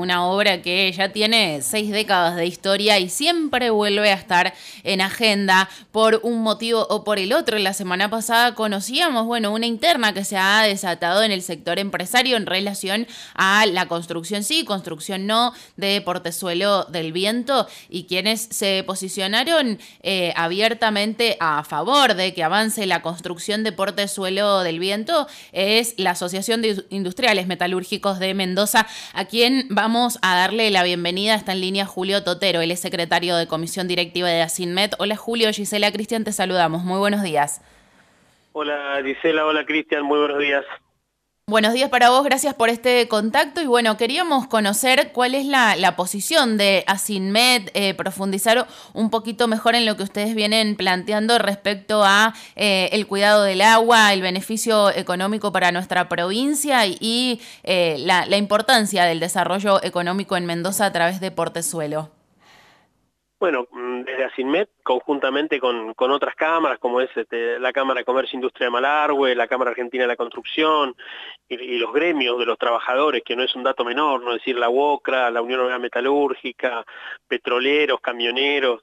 una obra que ya tiene 6 décadas de historia y siempre vuelve a estar en agenda por un motivo o por el otro. La semana pasada conocíamos, una interna que se ha desatado en el sector empresario en relación a la construcción sí, construcción no de Portezuelo del Viento, y quienes se posicionaron abiertamente a favor de que avance la construcción de Portezuelo del Viento es la Asociación de Industriales Metalúrgicos de Mendoza, a quien vamos a darle la bienvenida. Está en línea Julio Totero, él es secretario de Comisión Directiva de ASINMET. Hola Julio, Gisela, Cristian, te saludamos. Muy buenos días. Hola Gisela, hola Cristian, muy buenos días. Buenos días para vos, gracias por este contacto y queríamos conocer cuál es la posición de ASINMET, profundizar un poquito mejor en lo que ustedes vienen planteando respecto a el cuidado del agua, el beneficio económico para nuestra provincia y la importancia del desarrollo económico en Mendoza a través de Portezuelo. Bueno, desde ASINMET, conjuntamente con otras cámaras, como es la Cámara de Comercio e Industria de Malargüe, la Cámara Argentina de la Construcción y los gremios de los trabajadores, que no es un dato menor, no es decir, la UOCRA, la Unión Obrera Metalúrgica, petroleros, camioneros,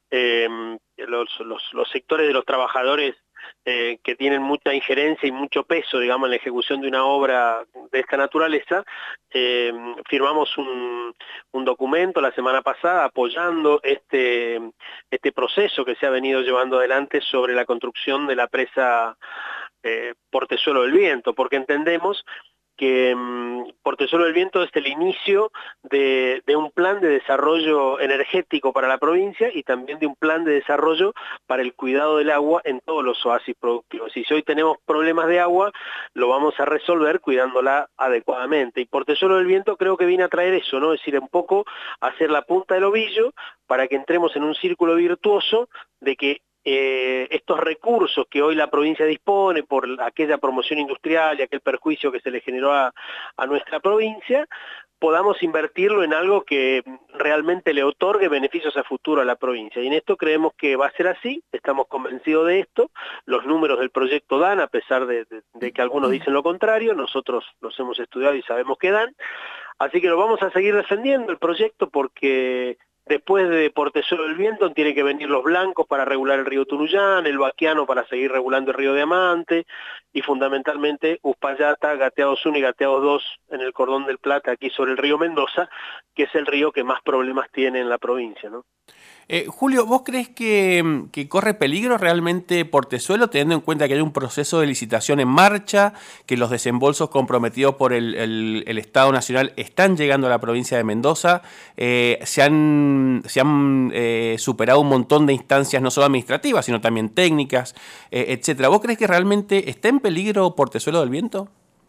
los sectores de los trabajadores que tienen mucha injerencia y mucho peso, digamos, en la ejecución de una obra de esta naturaleza. Firmamos un documento la semana pasada apoyando este proceso que se ha venido llevando adelante sobre la construcción de la presa Portezuelo del Viento, porque entendemos que Portezuelo del Viento es el inicio de un plan de desarrollo energético para la provincia y también de un plan de desarrollo para el cuidado del agua en todos los oasis productivos. Y si hoy tenemos problemas de agua, lo vamos a resolver cuidándola adecuadamente. Y Portezuelo del Viento creo que viene a traer eso, ¿no? Es decir, un poco hacer la punta del ovillo para que entremos en un círculo virtuoso de que estos recursos que hoy la provincia dispone por aquella promoción industrial y aquel perjuicio que se le generó a nuestra provincia, podamos invertirlo en algo que realmente le otorgue beneficios a futuro a la provincia. Y en esto creemos que va a ser así, estamos convencidos de esto, los números del proyecto dan, a pesar de que algunos dicen lo contrario, nosotros los hemos estudiado y sabemos que dan, así que lo vamos a seguir defendiendo el proyecto porque después de Portezuelo del Viento tienen que venir los blancos para regular el río Tunuyán, el Baquiano para seguir regulando el río Diamante y fundamentalmente Uspallata, Gateados 1 y Gateados 2 en el Cordón del Plata, aquí sobre el río Mendoza, que es el río que más problemas tiene en la provincia, ¿no? Julio, ¿vos crees que corre peligro realmente Portezuelo, teniendo en cuenta que hay un proceso de licitación en marcha, que los desembolsos comprometidos por el Estado Nacional están llegando a la provincia de Mendoza, se han superado un montón de instancias, no solo administrativas, sino también técnicas, etcétera? ¿Vos crees que realmente está en peligro Portezuelo del Viento?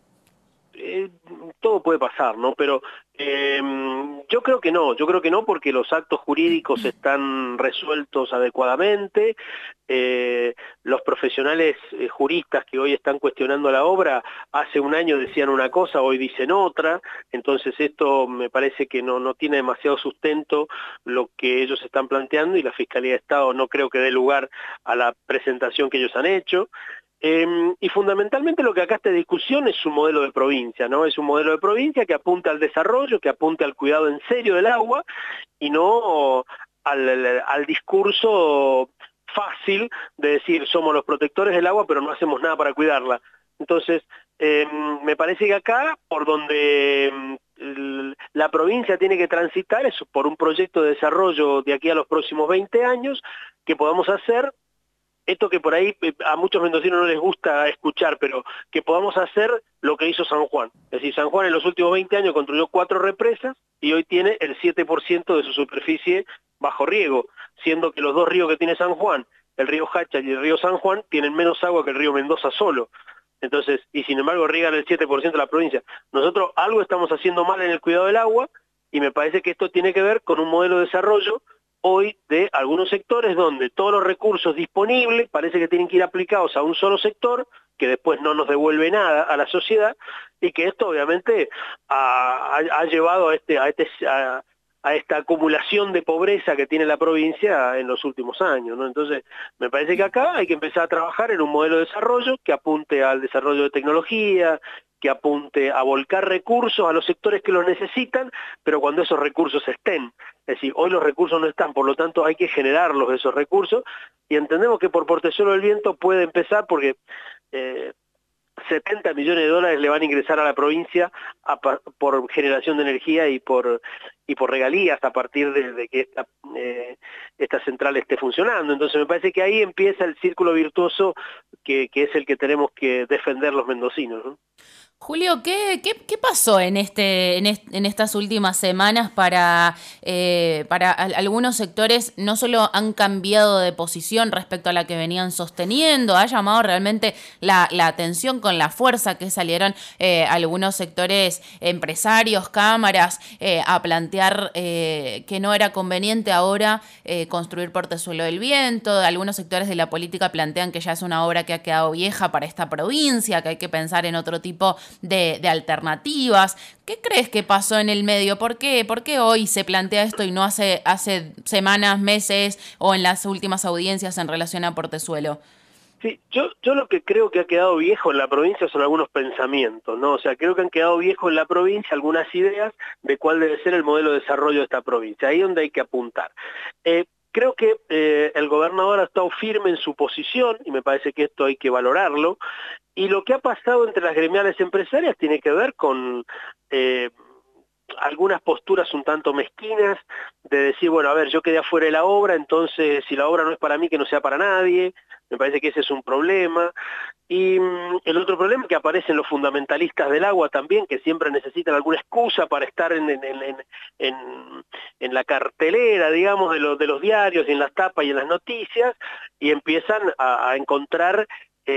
Todo puede pasar, ¿no? Pero yo creo que no porque los actos jurídicos están resueltos adecuadamente, los profesionales juristas que hoy están cuestionando la obra, hace un año decían una cosa, hoy dicen otra, entonces esto me parece que no tiene demasiado sustento lo que ellos están planteando y la Fiscalía de Estado no creo que dé lugar a la presentación que ellos han hecho. Y fundamentalmente lo que acá está en discusión es un modelo de provincia, ¿no? Es un modelo de provincia que apunta al desarrollo, que apunta al cuidado en serio del agua y no al discurso fácil de decir somos los protectores del agua pero no hacemos nada para cuidarla. Entonces, me parece que acá, por donde la provincia tiene que transitar, es por un proyecto de desarrollo de aquí a los próximos 20 años que podamos hacer esto que por ahí a muchos mendocinos no les gusta escuchar, pero que podamos hacer lo que hizo San Juan. Es decir, San Juan en los últimos 20 años construyó 4 represas y hoy tiene el 7% de su superficie bajo riego, siendo que los 2 ríos que tiene San Juan, el río Hacha y el río San Juan, tienen menos agua que el río Mendoza solo. Entonces, y sin embargo riegan el 7% de la provincia. Nosotros algo estamos haciendo mal en el cuidado del agua y me parece que esto tiene que ver con un modelo de desarrollo hoy de algunos sectores donde todos los recursos disponibles parece que tienen que ir aplicados a un solo sector que después no nos devuelve nada a la sociedad y que esto obviamente ha llevado a esta acumulación de pobreza que tiene la provincia en los últimos años, ¿no? Entonces, me parece que acá hay que empezar a trabajar en un modelo de desarrollo que apunte al desarrollo de tecnología, que apunte a volcar recursos a los sectores que los necesitan, pero cuando esos recursos estén. Es decir, hoy los recursos no están, por lo tanto hay que generarlos esos recursos, y entendemos que por Portezuelo del Viento puede empezar porque 70 millones de dólares le van a ingresar a la provincia por generación de energía y por regalías a partir de que esta central esté funcionando. Entonces me parece que ahí empieza el círculo virtuoso que es el que tenemos que defender los mendocinos, ¿no? Julio, ¿qué pasó en estas últimas semanas para algunos sectores? No solo han cambiado de posición respecto a la que venían sosteniendo, ha llamado realmente la atención con la fuerza que salieron algunos sectores empresarios, cámaras, a plantear que no era conveniente ahora construir Portezuelo del Viento. Algunos sectores de la política plantean que ya es una obra que ha quedado vieja para esta provincia, que hay que pensar en otro tipo de alternativas. ¿Qué crees que pasó en el medio? ¿Por qué hoy se plantea esto y no hace semanas, meses o en las últimas audiencias en relación a Portezuelo? Sí, yo lo que creo que ha quedado viejo en la provincia son algunos pensamientos, ¿no? O sea, creo que han quedado viejos en la provincia algunas ideas de cuál debe ser el modelo de desarrollo de esta provincia. Ahí es donde hay que apuntar. Creo que el gobernador ha estado firme en su posición, y me parece que esto hay que valorarlo, y lo que ha pasado entre las gremiales empresarias tiene que ver con algunas posturas un tanto mezquinas, de decir, bueno, a ver, yo quedé afuera de la obra, entonces si la obra no es para mí, que no sea para nadie. Me parece que ese es un problema. Y el otro problema es que aparecen los fundamentalistas del agua también, que siempre necesitan alguna excusa para estar en la cartelera, digamos, de los diarios, y en las tapas y en las noticias, y empiezan a encontrar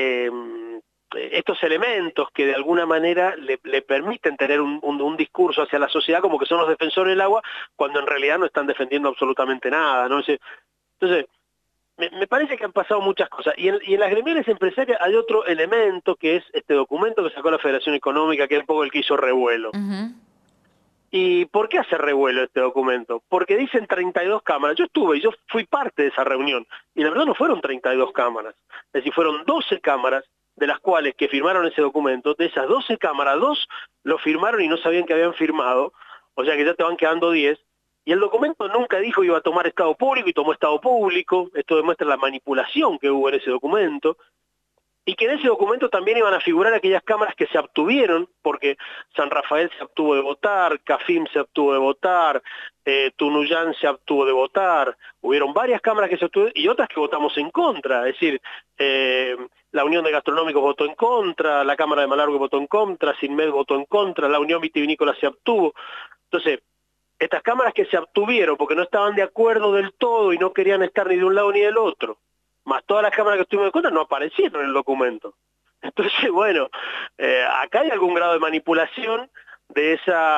estos elementos que de alguna manera le permiten tener un discurso hacia la sociedad como que son los defensores del agua, cuando en realidad no están defendiendo absolutamente nada, ¿no? Entonces, me parece que han pasado muchas cosas. Y en las gremiales empresarias hay otro elemento, que es este documento que sacó la Federación Económica, que es un poco el que hizo revuelo. Uh-huh. ¿Y por qué hace revuelo este documento? Porque dicen 32 cámaras. Yo estuve y yo fui parte de esa reunión, y la verdad no fueron 32 cámaras. Es decir, fueron 12 cámaras, de las cuales que firmaron ese documento. De esas 12 cámaras, 2 lo firmaron y no sabían que habían firmado, o sea que ya te van quedando 10. Y el documento nunca dijo que iba a tomar estado público, y tomó estado público. Esto demuestra la manipulación que hubo en ese documento. Y que en ese documento también iban a figurar aquellas cámaras que se abstuvieron, porque San Rafael se abstuvo de votar, Cafim se abstuvo de votar, Tunuyán se abstuvo de votar. Hubieron varias cámaras que se abstuvieron y otras que votamos en contra. Es decir, la Unión de Gastronómicos votó en contra, la Cámara de Malargüe votó en contra, Sinmed votó en contra, la Unión Vitivinícola se abstuvo. Entonces, estas cámaras que se abstuvieron porque no estaban de acuerdo del todo y no querían estar ni de un lado ni del otro, más todas las cámaras que estuvimos en contra, no aparecieron en el documento. Entonces, bueno, acá hay algún grado de manipulación de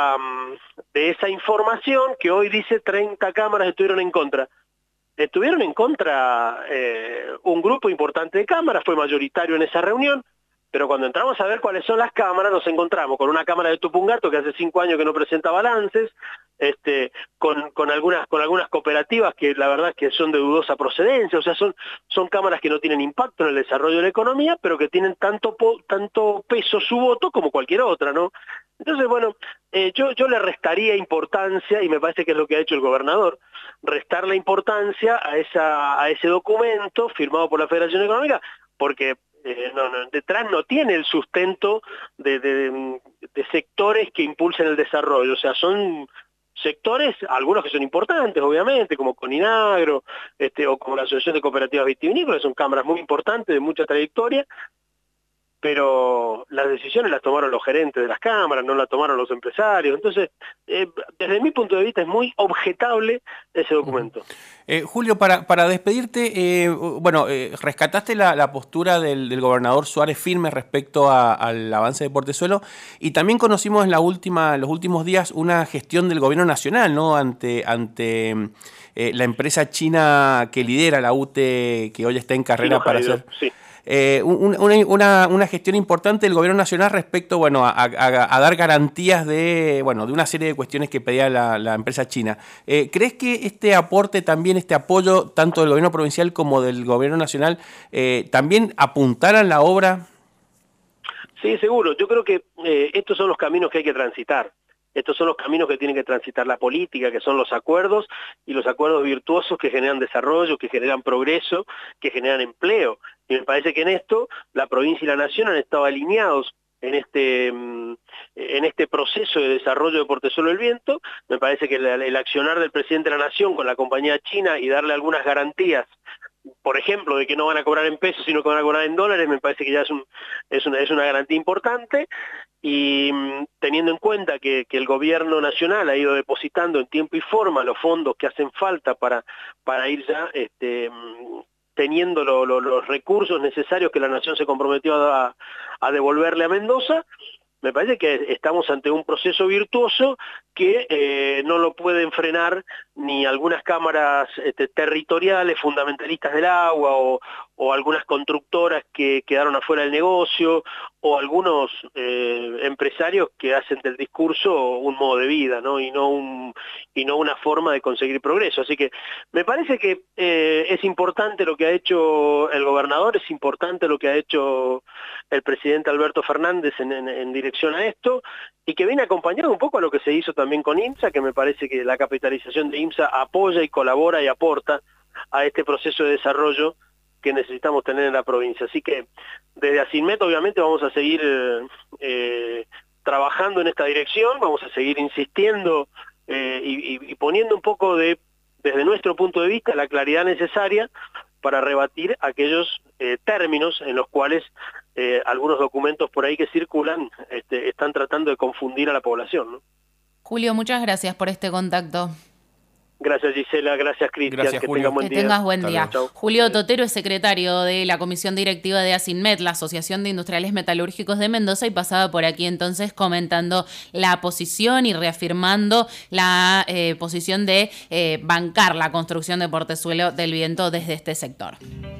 esa información, que hoy dice 30 cámaras estuvieron en contra. Estuvieron en contra un grupo importante de cámaras, fue mayoritario en esa reunión, pero cuando entramos a ver cuáles son las cámaras, nos encontramos con una cámara de Tupungato que hace 5 años que no presenta balances, con algunas cooperativas que la verdad es que son de dudosa procedencia. O sea, son cámaras que no tienen impacto en el desarrollo de la economía, pero que tienen tanto peso su voto como cualquier otra, ¿no? Entonces, bueno, yo le restaría importancia, y me parece que es lo que ha hecho el gobernador, restarle importancia a ese documento firmado por la Federación Económica, porque detrás no tiene el sustento de sectores que impulsen el desarrollo. O sea, son sectores, algunos que son importantes, obviamente, como Coninagro, o como la Asociación de Cooperativas Vitivinícolas, son cámaras muy importantes, de mucha trayectoria, pero las decisiones las tomaron los gerentes de las cámaras, no las tomaron los empresarios. Entonces, desde mi punto de vista es muy objetable ese documento. Julio, para despedirte, rescataste la postura del gobernador Suárez firme respecto al avance de Portezuelo, y también conocimos en los últimos días una gestión del gobierno nacional, ¿no? ante la empresa china que lidera la UTE, que hoy está en carrera para hacer... Sí. Una gestión importante del gobierno nacional respecto, a dar garantías de una serie de cuestiones que pedía la empresa china. ¿Crees que este aporte también, este apoyo tanto del gobierno provincial como del gobierno nacional, también apuntaran la obra? Sí, seguro. Yo creo que estos son los caminos que hay que transitar. Estos son los caminos que tiene que transitar la política, que son los acuerdos, y los acuerdos virtuosos que generan desarrollo, que generan progreso, que generan empleo. Y me parece que en esto la provincia y la nación han estado alineados en este proceso de desarrollo de Portezuelo del Viento. Me parece que el accionar del presidente de la Nación con la compañía china y darle algunas garantías, por ejemplo, de que no van a cobrar en pesos, sino que van a cobrar en dólares, me parece que ya es una garantía importante. Y teniendo en cuenta que el gobierno nacional ha ido depositando en tiempo y forma los fondos que hacen falta para ir ya teniendo los recursos necesarios que la Nación se comprometió a devolverle a Mendoza, me parece que estamos ante un proceso virtuoso que no lo pueden frenar ni algunas cámaras territoriales fundamentalistas del agua o algunas constructoras que quedaron afuera del negocio o algunos empresarios que hacen del discurso un modo de vida, ¿no? Y no una forma de conseguir progreso. Así que me parece que es importante lo que ha hecho el gobernador, es importante lo que ha hecho el presidente Alberto Fernández en dirección a esto, y que viene acompañado un poco a lo que se hizo también con IMSA, que me parece que la capitalización de IMSA apoya y colabora y aporta a este proceso de desarrollo que necesitamos tener en la provincia. Así que desde ASINMET obviamente vamos a seguir trabajando en esta dirección, vamos a seguir insistiendo y poniendo un poco desde nuestro punto de vista, la claridad necesaria para rebatir aquellos términos en los cuales algunos documentos por ahí que circulan están tratando de confundir a la población, ¿no? Julio, muchas gracias por este contacto. Gracias, Gisela, gracias, Cristian, Gracias, que Julio. tengas buen día. Que tengas buen día. Chau. Julio Totero es secretario de la Comisión Directiva de ASINMET, la Asociación de Industriales Metalúrgicos de Mendoza, y pasaba por aquí entonces comentando la posición y reafirmando la posición de bancar la construcción de Portezuelo del Viento desde este sector.